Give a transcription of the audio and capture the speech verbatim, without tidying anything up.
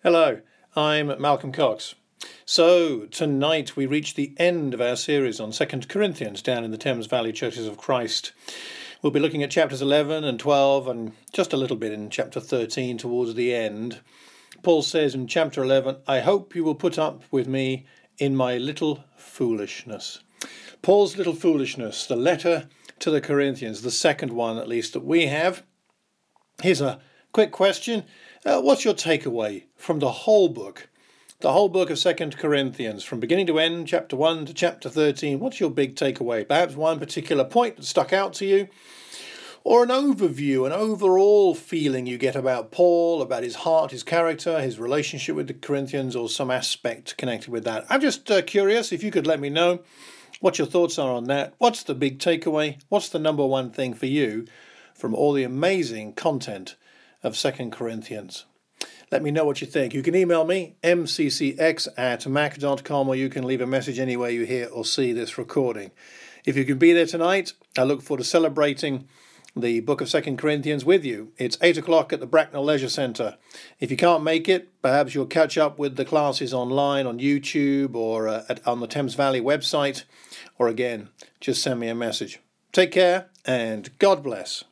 Hello, I'm Malcolm Cox. So, tonight we reach the end of our series on Second Corinthians down in the Thames Valley Churches of Christ. We'll be looking at chapters eleven and twelve and just a little bit in chapter thirteen towards the end. Paul says in chapter eleven, I hope you will put up with me in my little foolishness. Paul's little foolishness, the letter to the Corinthians, the second one at least that we have. Here's a quick question. Uh, what's your takeaway from the whole book? The whole book of Second Corinthians, from beginning to end, chapter one to chapter thirteen. What's your big takeaway? Perhaps one particular point that stuck out to you? Or an overview, an overall feeling you get about Paul, about his heart, his character, his relationship with the Corinthians, or some aspect connected with that? I'm just uh, curious if you could let me know what your thoughts are on that. What's the big takeaway? What's the number one thing for you from all the amazing content of Second Corinthians? Let me know what you think. You can email me, m c c x at mac dot com, or you can leave a message anywhere you hear or see this recording. If you can be there tonight, I look forward to celebrating the book of Second Corinthians with you. It's eight o'clock at the Bracknell Leisure Centre. If you can't make it, perhaps you'll catch up with the classes online on YouTube or uh, at, on the Thames Valley website, or again, just send me a message. Take care and God bless.